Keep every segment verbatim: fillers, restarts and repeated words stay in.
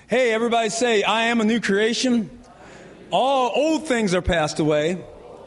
Hey, everybody say, I am a new creation. All old things are passed away.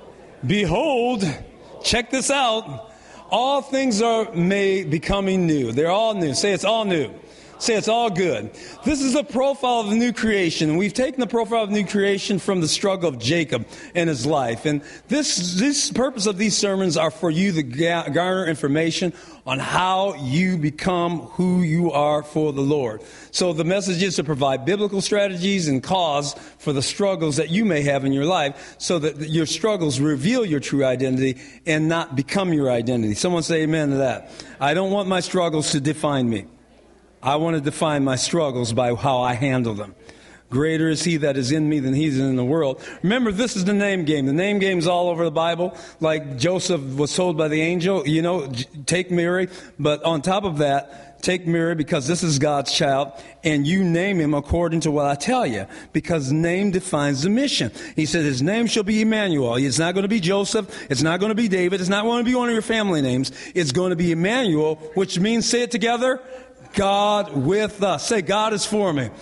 Behold, check this out. All things are made becoming new. They're all new. Say it's all new. Say it's all good. This is the profile of the new creation. We've taken the profile of the new creation from the struggle of Jacob and his life. And this, this purpose of these sermons are for you to garner information on how you become who you are for the Lord. So the message is to provide biblical strategies and cause for the struggles that you may have in your life so that your struggles reveal your true identity and not become your identity. Someone say amen to that. I don't want my struggles to define me. I want to define my struggles by how I handle them. Greater is he that is in me than he's in the world. Remember, this is the name game. The name game's all over the Bible. Like Joseph was told by the angel, you know, take Mary. But on top of that, take Mary because this is God's child, and you name him according to what I tell you, because name defines the mission. He said his name shall be Emmanuel. It's not going to be Joseph. It's not going to be David. It's not going to be one of your family names. It's going to be Emmanuel, which means, say it together, God with us. Say, God is for me.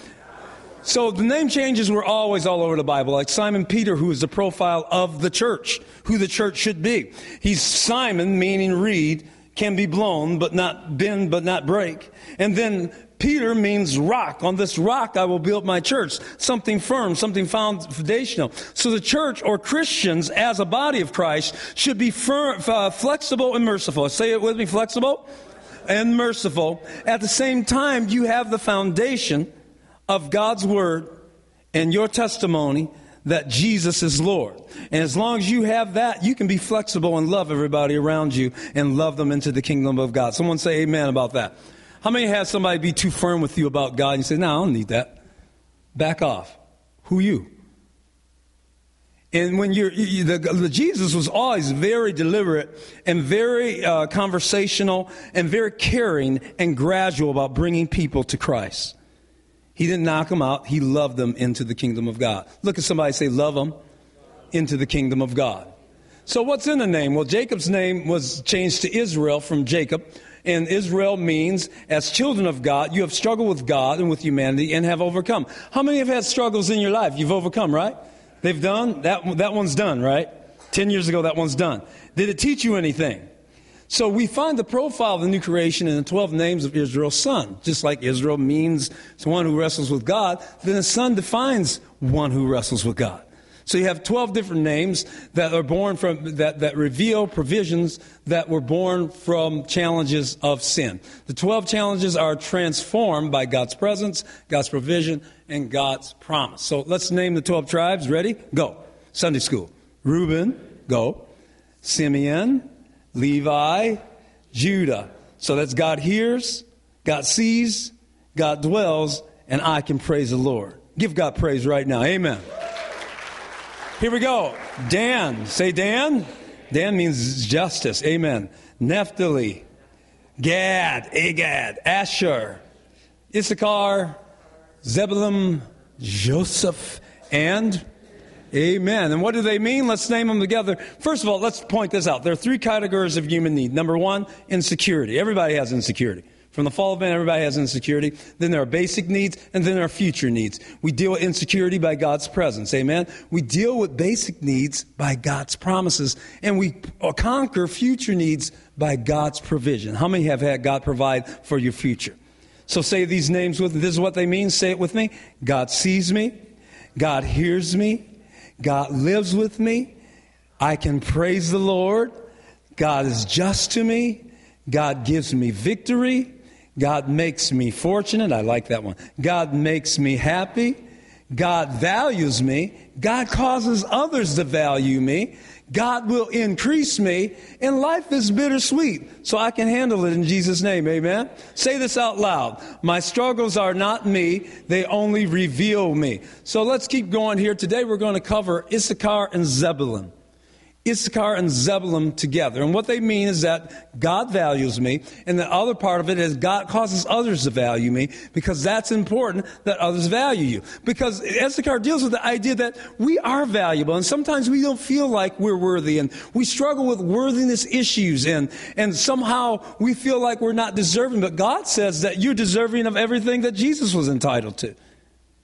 So the name changes were always all over the Bible, like Simon Peter, who is the profile of the church, who the church should be. He's Simon, meaning reed, can be blown, but not bend, but not break. And then Peter means rock. On this rock I will build my church. Something firm, something foundational. So the church, or Christians as a body of Christ, should be firm, uh, flexible and merciful. Say it with me, flexible and merciful. At the same time, you have the foundation of God's word and your testimony that Jesus is Lord. And as long as you have that, you can be flexible and love everybody around you and love them into the kingdom of God. Someone say amen about that. How many had somebody be too firm with you about God and you say, no, I don't need that. Back off. Who you? And when you're, you, the, the Jesus was always very deliberate and very uh, conversational and very caring and gradual about bringing people to Christ. He didn't knock them out. He loved them into the kingdom of God. Look at somebody, say, love them into the kingdom of God. So what's in the name? Well, Jacob's name was changed to Israel from Jacob. And Israel means, as children of God, you have struggled with God and with humanity and have overcome. How many have had struggles in your life? You've overcome, right? They've done? That, that one's done, right? Ten years ago, that one's done. Did it teach you anything? So we find the profile of the new creation in the twelve names of Israel's son. Just like Israel means one who wrestles with God, then the son defines one who wrestles with God. So you have twelve different names that are born from, that, that reveal provisions that were born from challenges of sin. The twelve challenges are transformed by God's presence, God's provision, and God's promise. So let's name the twelve tribes. Ready? Go. Sunday school. Reuben, go. Simeon, Levi, Judah. So that's God hears, God sees, God dwells, and I can praise the Lord. Give God praise right now. Amen. Here we go. Dan. Say Dan. Dan means justice. Amen. Naphtali, Gad, Agad, Asher, Issachar, Zebulun, Joseph, and amen. And what do they mean? Let's name them together. First of all, let's point this out. There are three categories of human need. Number one, insecurity. Everybody has insecurity. From the fall of man, everybody has insecurity. Then there are basic needs, and then there are future needs. We deal with insecurity by God's presence. Amen? We deal with basic needs by God's promises, and we conquer future needs by God's provision. How many have had God provide for your future? So say these names with me. This is what they mean. Say it with me. God sees me. God hears me. God lives with me. I can praise the Lord. God is just to me. God gives me victory. God makes me fortunate. I like that one. God makes me happy. God values me. God causes others to value me. God will increase me. And life is bittersweet, so I can handle it in Jesus' name. Amen. Say this out loud. My struggles are not me. They only reveal me. So let's keep going here. Today we're going to cover Issachar and Zebulun. Issachar and Zebulun together. And what they mean is that God values me, and the other part of it is God causes others to value me, because that's important that others value you. Because Issachar deals with the idea that we are valuable, and sometimes we don't feel like we're worthy, and we struggle with worthiness issues, and, and somehow we feel like we're not deserving. But God says that you're deserving of everything that Jesus was entitled to.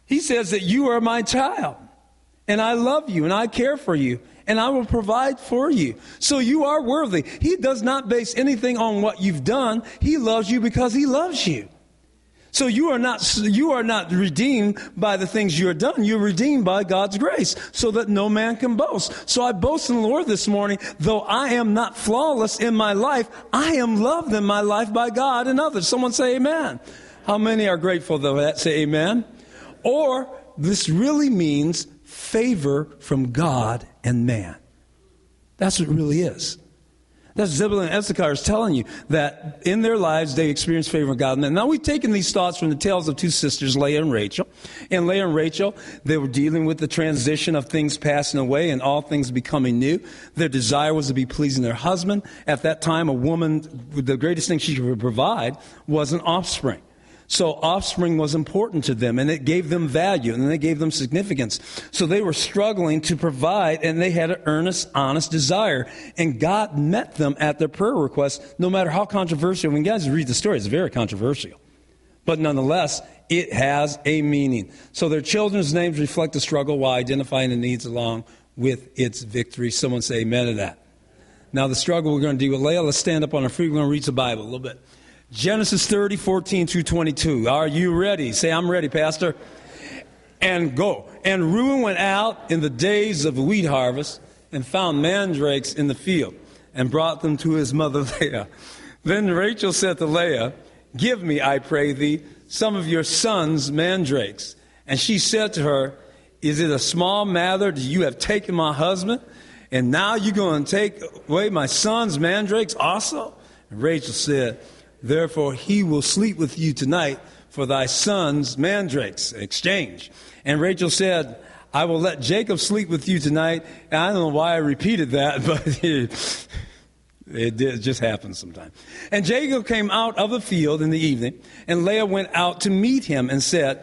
He says that you are my child, and I love you, and I care for you, and I will provide for you. So you are worthy. He does not base anything on what you've done. He loves you because he loves you. So you are not you are not redeemed by the things you have done. You're redeemed by God's grace, so that no man can boast. So I boast in the Lord this morning, though I am not flawless in my life, I am loved in my life by God and others. Someone say amen. How many are grateful for that? Say amen. Or this really means favor from God and man. That's what it really is. That's Zebulun and Issachar is telling you that in their lives they experience favor from God and man. Now we've taken these thoughts from the tales of two sisters, Leah and Rachel. And Leah and Rachel, they were dealing with the transition of things passing away and all things becoming new. Their desire was to be pleasing their husband. At that time, a woman, the greatest thing she could provide was an offspring. So offspring was important to them, and it gave them value, and it gave them significance. So they were struggling to provide, and they had an earnest, honest desire. And God met them at their prayer request, no matter how controversial. When you guys read the story, it's very controversial. But nonetheless, it has a meaning. So their children's names reflect the struggle while identifying the needs along with its victory. Someone say amen to that. Now the struggle we're going to do with Leah, let's stand up on our feet. We're going to read the Bible a little bit. Genesis thirty, fourteen through twenty-two. Are you ready? Say, I'm ready, Pastor. And go. And Reuben went out in the days of the wheat harvest and found mandrakes in the field and brought them to his mother Leah. Then Rachel said to Leah, give me, I pray thee, some of your son's mandrakes. And she said to her, is it a small matter that you have taken my husband? And now you're going to take away my son's mandrakes also? And Rachel said, therefore, he will sleep with you tonight for thy son's mandrakes. Exchange. And Rachel said, I will let Jacob sleep with you tonight. And I don't know why I repeated that, but it, it, did, it just happens sometimes. And Jacob came out of the field in the evening, and Leah went out to meet him and said,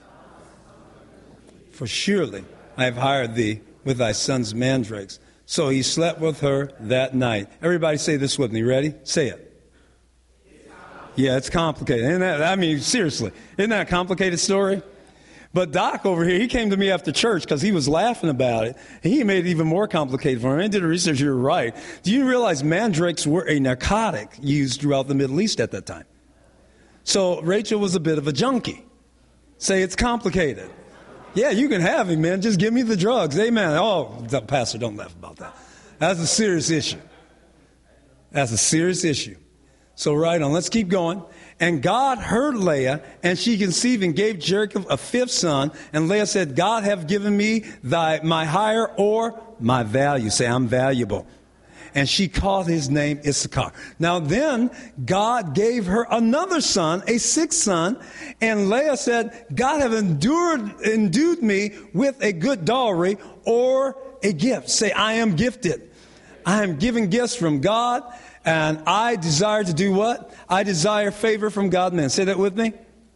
for surely I have hired thee with thy son's mandrakes. So he slept with her that night. Everybody say this with me. Ready? Say it. Yeah, it's complicated. Isn't that, I mean, seriously, isn't that a complicated story? But Doc over here, he came to me after church because he was laughing about it. He made it even more complicated for me. I did research. You're right. Do you realize mandrakes were a narcotic used throughout the Middle East at that time? So Rachel was a bit of a junkie. Say it's complicated. Yeah, you can have him, man. Just give me the drugs. Amen. Oh, Pastor, don't laugh about that. That's a serious issue. That's a serious issue. So right on, let's keep going. And God heard Leah, and she conceived and gave Jacob a fifth son. And Leah said, God have given me thy my hire or my value. Say, I'm valuable. And she called his name Issachar. Now then, God gave her another son, a sixth son. And Leah said, God have endured, endued me with a good dowry or a gift. Say, I am gifted. I am given gifts from God. And I desire to do what? I desire favor from God and man. Say that with me.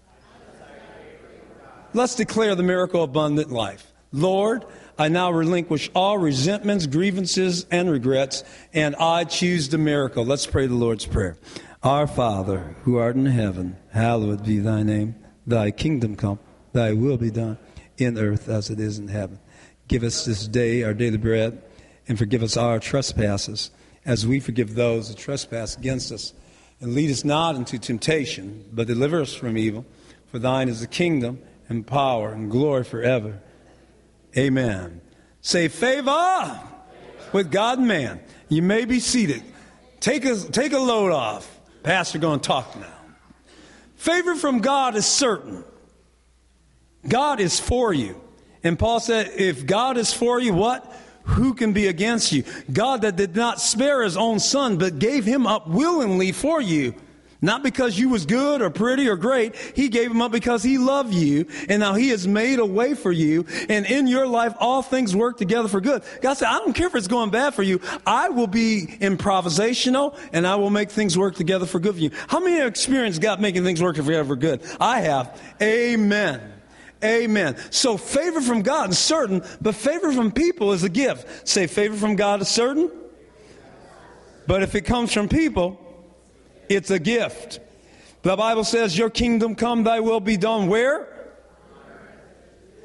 Let's declare the miracle abundant life. Lord, I now relinquish all resentments, grievances, and regrets, and I choose the miracle. Let's pray the Lord's Prayer. Our Father, who art in heaven, hallowed be thy name. Thy kingdom come, thy will be done, in earth as it is in heaven. Give us this day our daily bread, and forgive us our trespasses, as we forgive those who trespass against us. And lead us not into temptation, but deliver us from evil. For thine is the kingdom and power and glory forever. Amen. Say favor with God and man. You may be seated. Take a, take a load off. Pastor going to talk now. Favor from God is certain. God is for you. And Paul said, if God is for you, what? Who can be against you? God that did not spare his own son, but gave him up willingly for you. Not because you was good or pretty or great. He gave him up because he loved you. And now he has made a way for you. And in your life, all things work together for good. God said, I don't care if it's going bad for you. I will be improvisational and I will make things work together for good for you. How many have experienced God making things work together for good? I have. Amen. Amen. So favor from God is certain, but favor from people is a gift. Say favor from God is certain, but if it comes from people, it's a gift. The Bible says, your kingdom come, thy will be done where?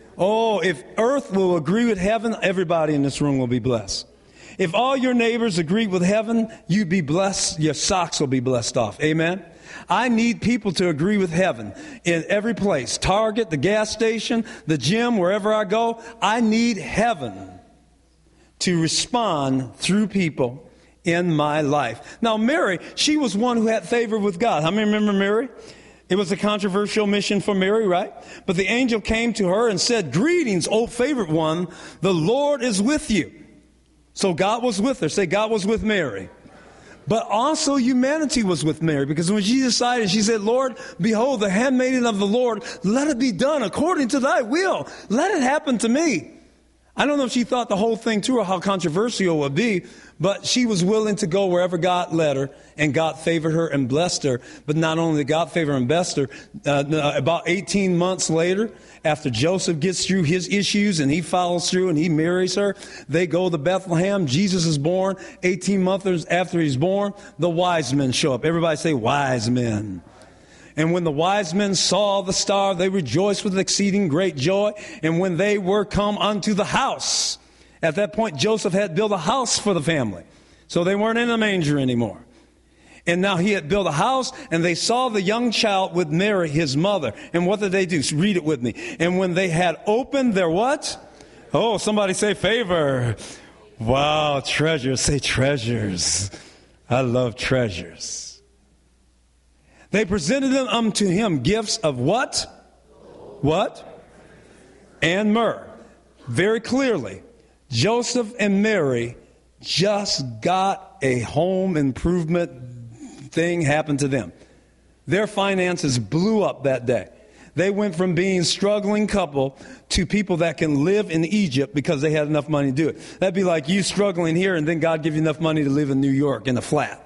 Oh, if earth will agree with heaven, everybody in this room will be blessed. If all your neighbors agree with heaven, you'd be blessed. Your socks will be blessed off. Amen. I need people to agree with heaven in every place. Target, the gas station, the gym, wherever I go. I need heaven to respond through people in my life. Now, Mary, she was one who had favor with God. How many remember Mary? It was a controversial mission for Mary, right? But the angel came to her and said, "Greetings, O favored one, the Lord is with you." So God was with her. Say, God was with Mary. But also humanity was with Mary, because when she decided, she said, "Lord, behold, the handmaiden of the Lord, let it be done according to thy will. Let it happen to me." I don't know if she thought the whole thing through or how controversial it would be, but she was willing to go wherever God led her, and God favored her and blessed her. But not only did God favor and bless her, uh, about eighteen months later, after Joseph gets through his issues and he follows through and he marries her, they go to Bethlehem. Jesus is born. eighteen months after he's born, the wise men show up. Everybody say, wise men. And when the wise men saw the star, they rejoiced with exceeding great joy. And when they were come unto the house, at that point, Joseph had built a house for the family. So they weren't in a manger anymore. And now he had built a house, and they saw the young child with Mary, his mother. And what did they do? Read it with me. And when they had opened their what? Oh, somebody say favor. Wow, treasures. Say treasures. I love treasures. They presented them unto him gifts of what? What? And myrrh. Very clearly, Joseph and Mary just got a home improvement thing happen to them. Their finances blew up that day. They went from being a struggling couple to people that can live in Egypt because they had enough money to do it. That'd be like you struggling here and then God give you enough money to live in New York in a flat.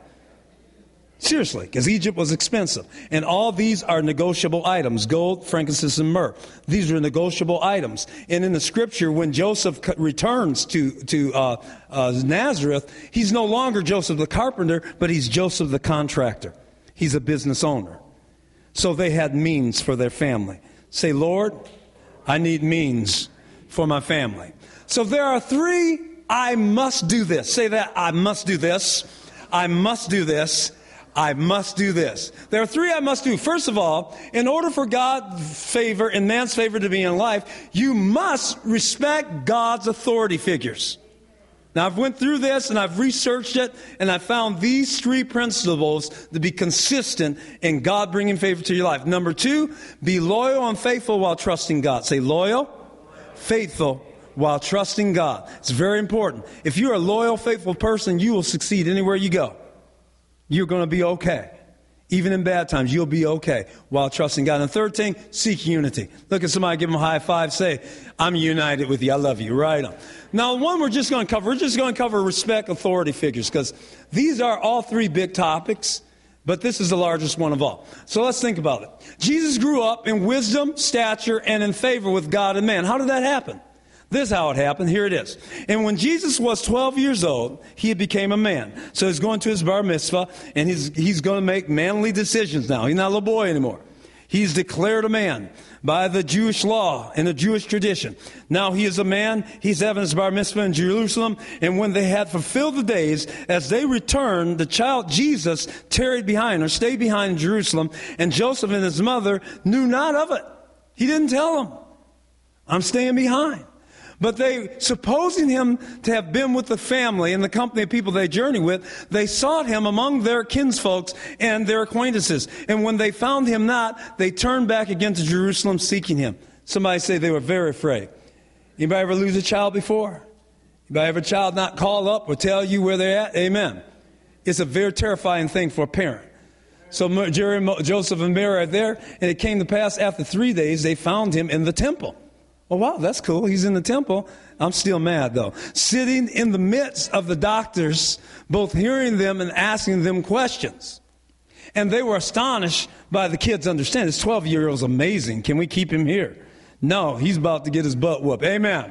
Seriously, because Egypt was expensive. And all these are negotiable items: gold, frankincense, and myrrh. These are negotiable items. And in the scripture, when Joseph returns to, to uh, uh, Nazareth, he's no longer Joseph the carpenter, but he's Joseph the contractor. He's a business owner. So they had means for their family. Say, Lord, I need means for my family. So there are three, I must do this. Say that, I must do this. I must do this. I must do this. There are three I must do. First of all, in order for God's favor and man's favor to be in life, you must respect God's authority figures. Now, I've went through this and I've researched it, and I found these three principles to be consistent in God bringing favor to your life. Number two, be loyal and faithful while trusting God. Say loyal, faithful while trusting God. It's very important. If you're a loyal, faithful person, you will succeed anywhere you go. You're going to be okay. Even in bad times, you'll be okay while trusting God. And third thing, seek unity. Look at somebody, give them a high five, say, I'm united with you. I love you. Right on. Now, one we're just going to cover, we're just going to cover respect authority figures, because these are all three big topics, but this is the largest one of all. So let's think about it. Jesus grew up in wisdom, stature, and in favor with God and man. How did that happen? This is how it happened. Here it is. And when Jesus was twelve years old, he became a man. So he's going to his bar mitzvah, and he's, he's going to make manly decisions now. He's not a little boy anymore. He's declared a man by the Jewish law and the Jewish tradition. Now he is a man. He's having his bar mitzvah in Jerusalem. And when they had fulfilled the days, as they returned, the child Jesus tarried behind or stayed behind in Jerusalem. And Joseph and his mother knew not of it. He didn't tell them, I'm staying behind. But they, supposing him to have been with the family and the company of people they journeyed with, they sought him among their kinsfolks and their acquaintances. And when they found him not, they turned back again to Jerusalem seeking him. Somebody say they were very afraid. Anybody ever lose a child before? Anybody ever a child not call up or tell you where they're at? Amen. It's a very terrifying thing for a parent. So Jerry, Joseph and Mary are there, and it came to pass after three days they found him in the temple. Oh, wow, that's cool. He's in the temple. I'm still mad, though. Sitting in the midst of the doctors, both hearing them and asking them questions. And they were astonished by the kid's understanding. This twelve-year-old's amazing. Can we keep him here? No, he's about to get his butt whooped. Amen.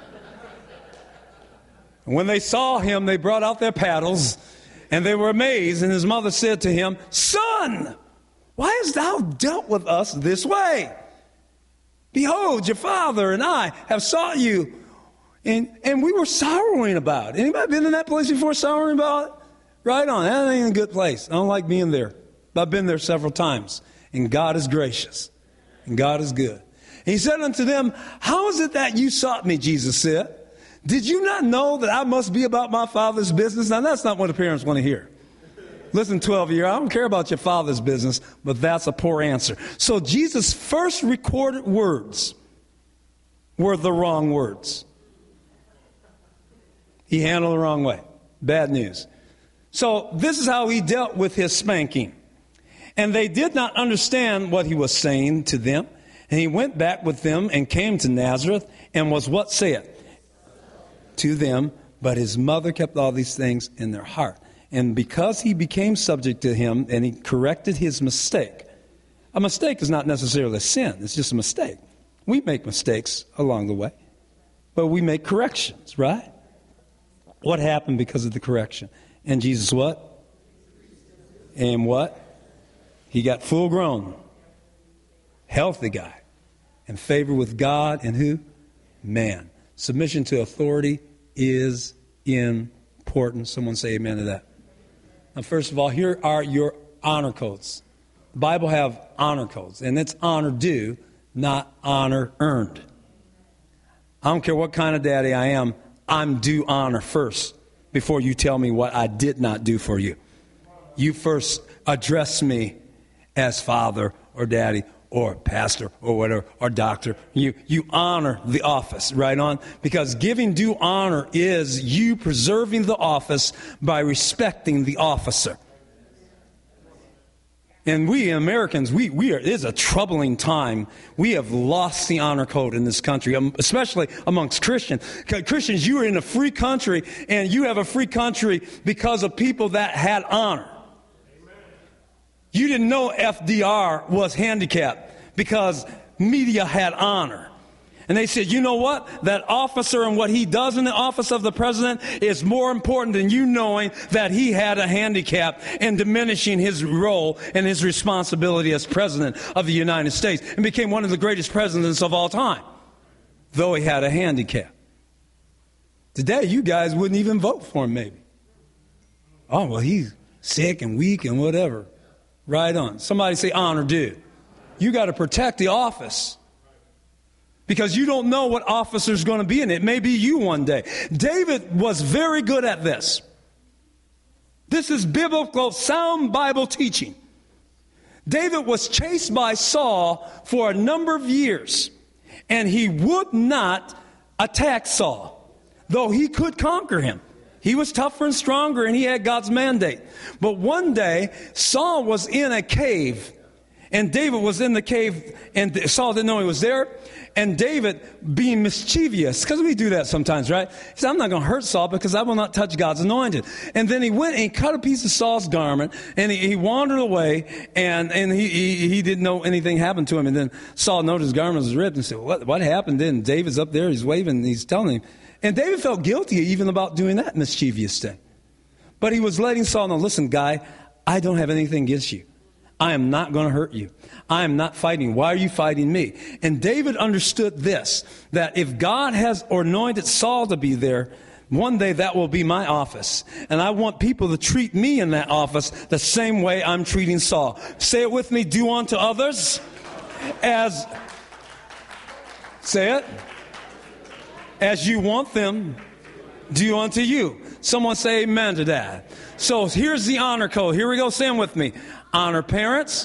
When they saw him, they brought out their paddles, and they were amazed. And his mother said to him, Son, why hast thou dealt with us this way? Behold, your father and I have sought you. And and we were sorrowing about it. Anybody been in that place before, sorrowing about it? Right on. That ain't a good place. I don't like being there. But I've been there several times. And God is gracious. And God is good. And he said unto them, how is it that you sought me, Jesus said? Did you not know that I must be about my Father's business? Now, that's not what the parents want to hear. Listen, twelve-year, I don't care about your father's business, but that's a poor answer. So Jesus' first recorded words were the wrong words. He handled it the wrong way. Bad news. So this is how he dealt with his spanking. And they did not understand what he was saying to them. And he went back with them and came to Nazareth and was what said to them. But his mother kept all these things in their heart. And because he became subject to him and he corrected his mistake. A mistake is not necessarily a sin. It's just a mistake. We make mistakes along the way. But we make corrections, right? What happened because of the correction? And Jesus what? And what? He got full grown. Healthy guy. And favor with God and who? Man. Submission to authority is important. Someone say amen to that. Now, first of all, here are your honor codes. The Bible have honor codes. And it's honor due, not honor earned. I don't care what kind of daddy I am. I'm due honor first before you tell me what I did not do for you. You first address me as father or daddy or pastor or whatever, or doctor. You you honor the office, right on? Because giving due honor is you preserving the office by respecting the officer. And we Americans, we, we are, it is a troubling time. We have lost the honor code in this country, especially amongst Christians. Christians, you are in a free country, and you have a free country because of people that had honor. You didn't know F D R was handicapped because media had honor. And they said, you know what? That officer and what he does in the office of the president is more important than you knowing that he had a handicap and diminishing his role and his responsibility as president of the United States, and became one of the greatest presidents of all time, though he had a handicap. Today, you guys wouldn't even vote for him, maybe. Oh, well, he's sick and weak and whatever. Right on. Somebody say honor due. You got to protect the office. Because you don't know what officer's going to be in it. It may be you one day. David was very good at this. This is biblical, sound Bible teaching. David was chased by Saul for a number of years. And he would not attack Saul, though he could conquer him. He was tougher and stronger, and he had God's mandate. But one day, Saul was in a cave. And David was in the cave, and Saul didn't know he was there. And David, being mischievous, because we do that sometimes, right? He said, I'm not going to hurt Saul because I will not touch God's anointed. And then he went and he cut a piece of Saul's garment, and he, he wandered away, and, and he, he, he didn't know anything happened to him. And then Saul noticed his garment was ripped and said, what, what happened then? David's up there, he's waving, and he's telling him. And David felt guilty even about doing that mischievous thing. But he was letting Saul know, listen, guy, I don't have anything against you. I am not going to hurt you. I am not fighting. Why are you fighting me? And David understood this, that if God has anointed Saul to be there, one day that will be my office. And I want people to treat me in that office the same way I'm treating Saul. Say it with me, do unto others as, say it, as you want them, do unto you. Someone say amen to that. So here's the honor code. Here we go. Say them with me. Honor parents.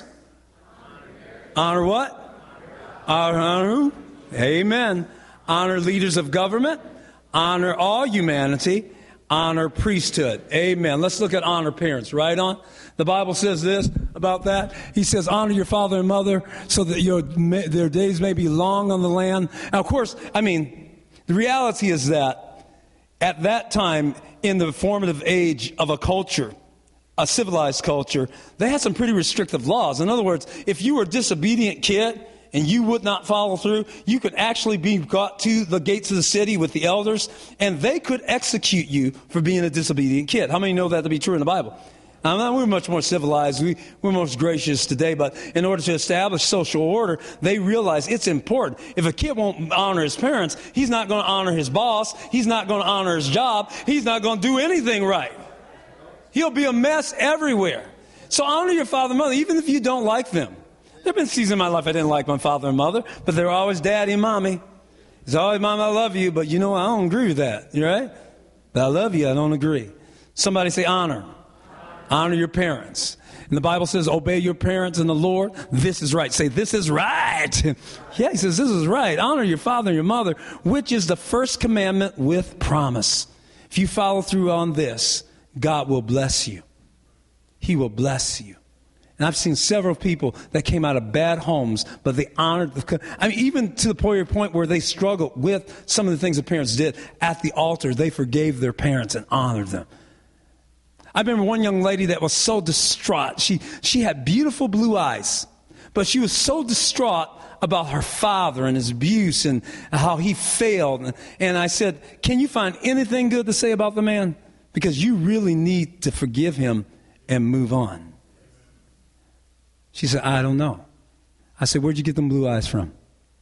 Honor what? Honor, honor who? Amen. Honor leaders of government. Honor all humanity. Honor priesthood. Amen. Let's look at honor parents. Right on. The Bible says this about that. He says, honor your father and mother so that your their days may be long on the land. Now, of course, I mean, the reality is that at that time, in the formative age of a culture, a civilized culture, they had some pretty restrictive laws. In other words, if you were a disobedient kid and you would not follow through, you could actually be brought to the gates of the city with the elders, and they could execute you for being a disobedient kid. How many know that to be true in the Bible? I mean, we're much more civilized. We, we're most gracious today, but in order to establish social order, they realize it's important. If a kid won't honor his parents, he's not going to honor his boss. He's not going to honor his job. He's not going to do anything right. He'll be a mess everywhere. So honor your father and mother, even if you don't like them. There have been seasons in my life I didn't like my father and mother, but they were always daddy and mommy. It's always, Mom, I love you, but you know, I don't agree with that. You right? But I love you, I don't agree. Somebody say honor. Honor your parents. And the Bible says, obey your parents in the Lord. This is right. Say, this is right. Yeah, he says, this is right. Honor your father and your mother, which is the first commandment with promise. If you follow through on this, God will bless you. He will bless you. And I've seen several people that came out of bad homes, but they honored the, I mean, even to the point where they struggled with some of the things the parents did. At the altar, they forgave their parents and honored them. I remember one young lady that was so distraught. She, she had beautiful blue eyes, but she was so distraught about her father and his abuse and how he failed. And I said, can you find anything good to say about the man? Because you really need to forgive him and move on. She said, I don't know. I said, where'd you get them blue eyes from?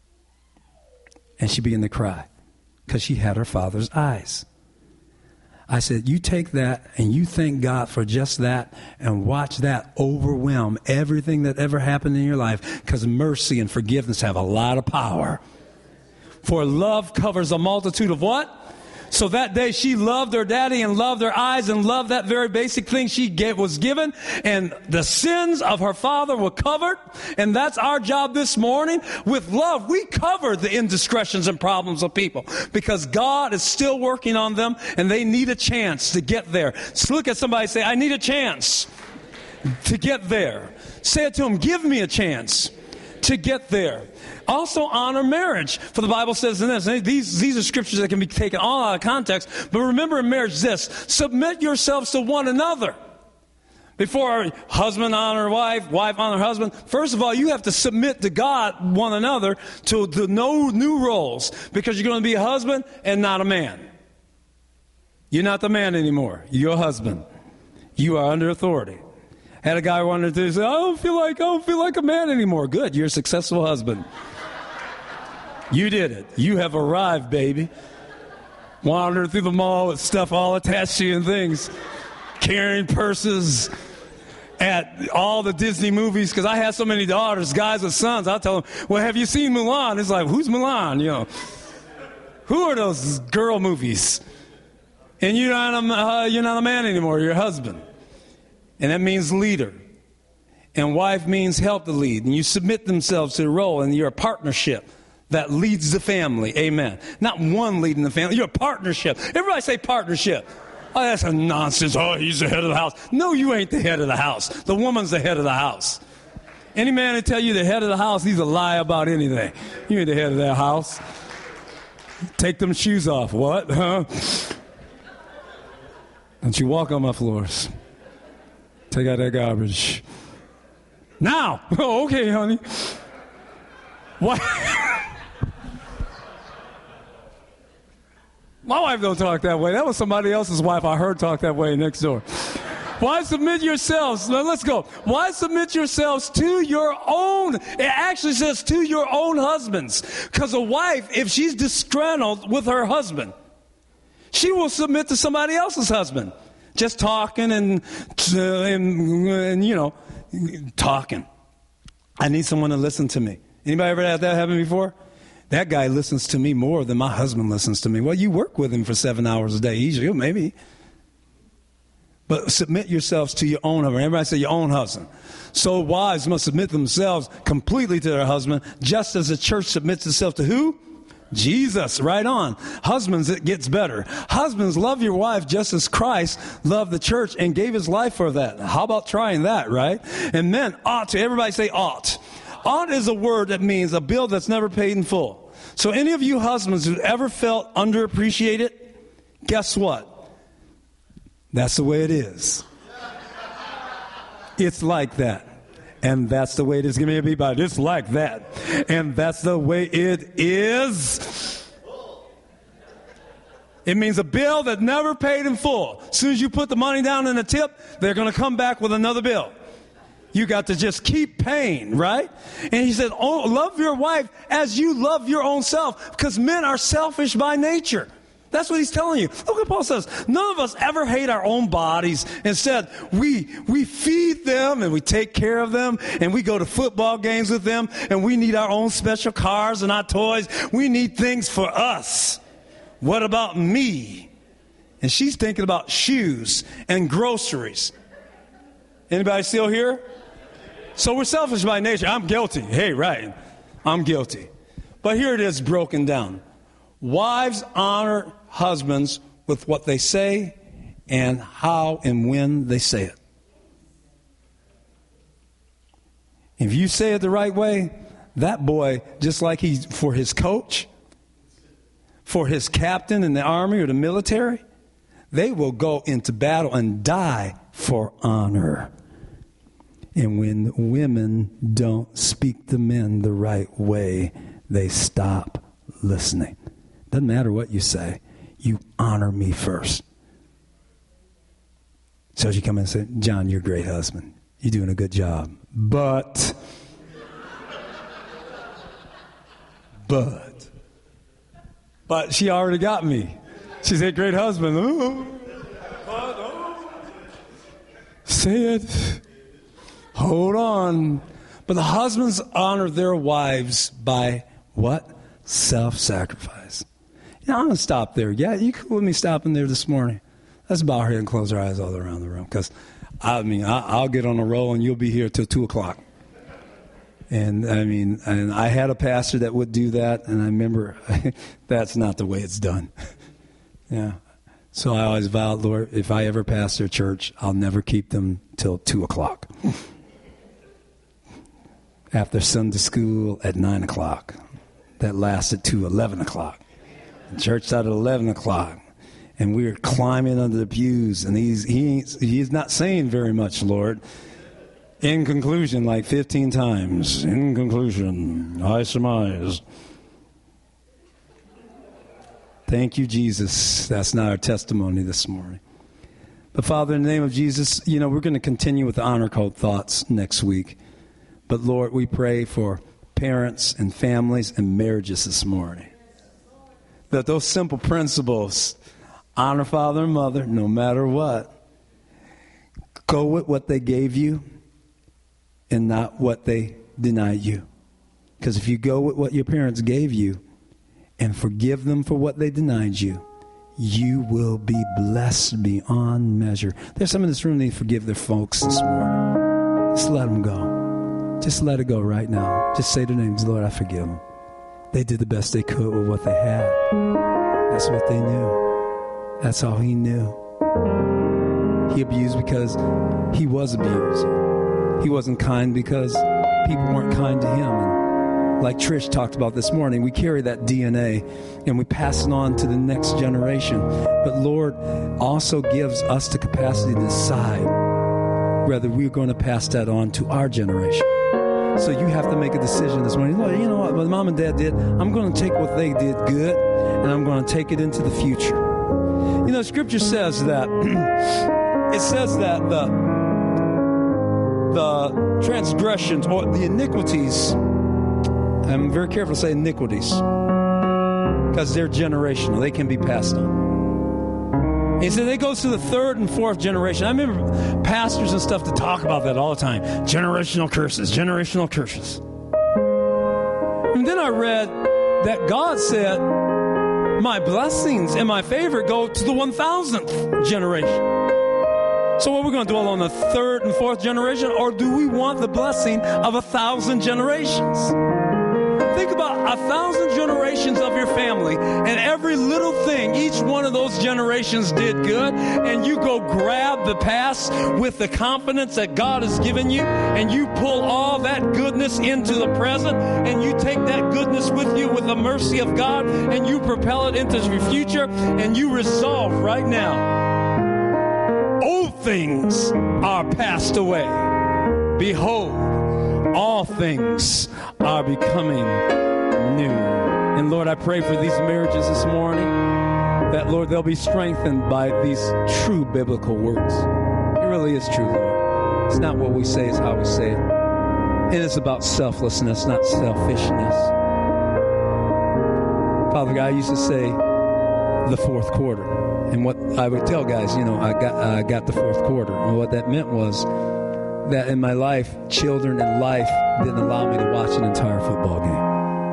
And she began to cry because she had her father's eyes. I said, you take that and you thank God for just that and watch that overwhelm everything that ever happened in your life, because mercy and forgiveness have a lot of power. For love covers a multitude of what? So that day she loved her daddy and loved her eyes and loved that very basic thing she get, was given. And the sins of her father were covered. And that's our job this morning. With love, we cover the indiscretions and problems of people because God is still working on them and they need a chance to get there. So look at somebody and say, I need a chance to get there. Say it to them, give me a chance to get there. Also honor marriage. For the Bible says in this, these, these are scriptures that can be taken all out of context. But remember in marriage this, submit yourselves to one another. Before husband honor wife, wife honor husband, first of all, you have to submit to God, one another, to the no new roles. Because you're going to be a husband and not a man. You're not the man anymore. You're a husband. You are under authority. Had a guy wanted to say, I don't feel like I don't feel like a man anymore. Good, you're a successful husband. You did it. You have arrived, baby. Wandering through the mall with stuff all attached to you and things. Carrying purses at all the Disney movies. Because I have so many daughters, guys with sons. I'll tell them, well, have you seen Mulan? It's like, who's Mulan? You know, who are those girl movies? And you're not a, uh, you're not a man anymore. You're a husband. And that means leader. And wife means help to lead. And you submit themselves to the role. And you're a partnership that leads the family. Amen. Not one leading the family. You're a partnership. Everybody say partnership. Oh, that's a nonsense. Oh, he's the head of the house. No, you ain't the head of the house. The woman's the head of the house. Any man that tell you the head of the house, he's a lie about anything. You ain't the head of that house. Take them shoes off. What? Huh? Don't you walk on my floors. Take out that garbage. Now. Oh, okay, honey. What? My wife don't talk that way. That was somebody else's wife I heard talk that way next door. Why submit yourselves? Now let's go. Why submit yourselves to your own? It actually says to your own husbands. Because a wife, if she's disgruntled with her husband, she will submit to somebody else's husband. Just talking and, uh, and, and, you know, talking. I need someone to listen to me. Anybody ever had that happen before? That guy listens to me more than my husband listens to me. Well, you work with him for seven hours a day. Easy, maybe. But submit yourselves to your own husband. Everybody say your own husband. So wives must submit themselves completely to their husband, just as the church submits itself to who? Jesus, right on. Husbands, it gets better. Husbands, love your wife just as Christ loved the church and gave his life for that. How about trying that, right? And men ought to. Everybody say ought. Ought is a word that means a bill that's never paid in full. So any of you husbands who ever felt underappreciated, guess what? That's the way it is. It's like that. And that's the way it is. Give me a beat by it. It's like that. And that's the way it is. It means a bill that never paid in full. As soon as you put the money down in the tip, they're going to come back with another bill. You got to just keep paying, right? And he said, oh, love your wife as you love your own self, because men are selfish by nature. That's what he's telling you. Look what Paul says. None of us ever hate our own bodies. Instead, we we feed them and we take care of them, and we go to football games with them, and we need our own special cars and our toys. We need things for us. What about me? And she's thinking about shoes and groceries. Anybody still here? So we're selfish by nature. I'm guilty. Hey, right. I'm guilty. But here it is broken down. Wives honor husbands with what they say and how and when they say it. If you say it the right way, that boy, just like he's for his coach, for his captain in the army or the military, they will go into battle and die for honor. And when women don't speak to men the right way, they stop listening. Doesn't matter what you say. You honor me first. So she come in and say, John, you're a great husband. You're doing a good job. But, but, but she already got me. She said, great husband. Oh, but, oh. Say it. Hold on. But the husbands honor their wives by what? Self-sacrifice. Yeah, I'm going to stop there. Yeah, you could with me stopping there this morning. Let's bow our head and close our eyes all around the room. Because, I mean, I, I'll get on a roll and you'll be here till two o'clock. And, I mean, and I had a pastor that would do that. And I remember that's not the way it's done. Yeah. So I always vowed, Lord, if I ever pastor a church, I'll never keep them till two o'clock. After Sunday school at nine o'clock. That lasted to eleven o'clock. The church started at eleven o'clock. And we were climbing under the pews. And he's, he, he's not saying very much, Lord. In conclusion, like fifteen times. In conclusion, I surmise. Thank you, Jesus. That's not our testimony this morning. But Father, in the name of Jesus, you know, we're going to continue with the Honor Code thoughts next week. But Lord, we pray for parents and families and marriages this morning. That those simple principles, honor father and mother no matter what. Go with what they gave you and not what they denied you. Because if you go with what your parents gave you and forgive them for what they denied you, you will be blessed beyond measure. There's some in this room that need to forgive their folks this morning. Just let them go. Just let it go right now. Just say their names, Lord, I forgive them. They did the best they could with what they had. That's what they knew. That's all he knew. He abused because he was abused. He wasn't kind because people weren't kind to him. And like Trish talked about this morning, we carry that D N A and we pass it on to the next generation. But Lord also gives us the capacity to decide whether we're going to pass that on to our generation. So you have to make a decision this morning. Lord, you know what? What mom and dad did, I'm going to take what they did good, and I'm going to take it into the future. You know, Scripture says that it says that the the transgressions or the iniquities. I'm very careful to say iniquities because they're generational. They can be passed on. He said it goes to the third and fourth generation. I remember pastors and stuff to talk about that all the time. Generational curses, generational curses. And then I read that God said, my blessings and my favor go to the one thousandth generation. So what, we're going to dwell on the third and fourth generation, or do we want the blessing of a thousand generations? Think about a thousand generations of your family, and every little thing each one of those generations did good, and you go grab the past with the confidence that God has given you, and you pull all that goodness into the present, and you take that goodness with you with the mercy of God, and you propel it into your future, and you resolve right now, old things are passed away. Behold, all things are becoming new. And Lord, I pray for these marriages this morning. that, Lord, they'll be strengthened by these true biblical words. It really is true, Lord. It's not what we say, it's how we say it. It is about selflessness, not selfishness. Father God, I used to say the fourth quarter. And what I would tell guys, you know, I got I got the fourth quarter. And what that meant was that in my life, children and life didn't allow me to watch an entire football game.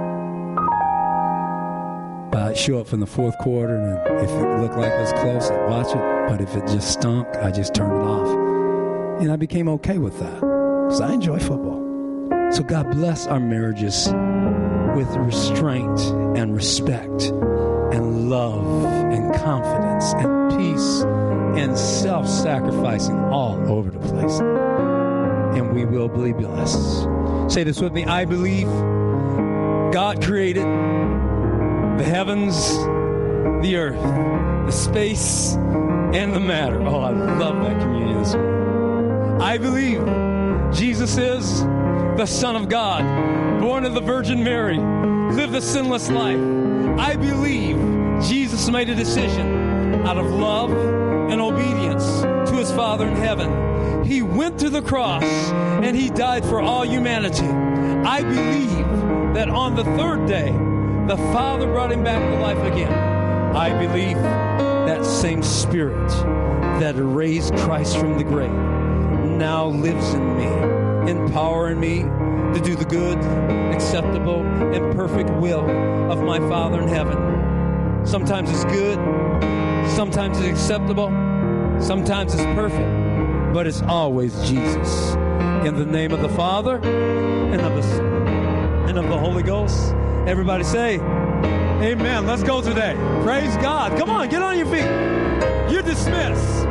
I'd show up from the fourth quarter, and if it looked like it was close, I'd watch it. But if it just stunk, I just turned it off. And I became okay with that because I enjoy football. So God bless our marriages with restraint and respect and love and confidence and peace and self-sacrificing all over the place. And we will be blessed. Say this with me. I believe God created the heavens, the earth, the space, and the matter. Oh, I love that communion this morning. I believe Jesus is the Son of God, born of the Virgin Mary, lived a sinless life. I believe Jesus made a decision out of love and obedience to his Father in heaven. He went to the cross and he died for all humanity. I believe that on the third day, the Father brought him back to life again. I believe that same Spirit that raised Christ from the grave now lives in me, empowering me to do the good, acceptable, and perfect will of my Father in heaven. Sometimes it's good, sometimes it's acceptable, sometimes it's perfect, but it's always Jesus. In the name of the Father, and of the Son, and of the Holy Ghost. Everybody say, amen. Let's go today. Praise God. Come on, get on your feet. You're dismissed.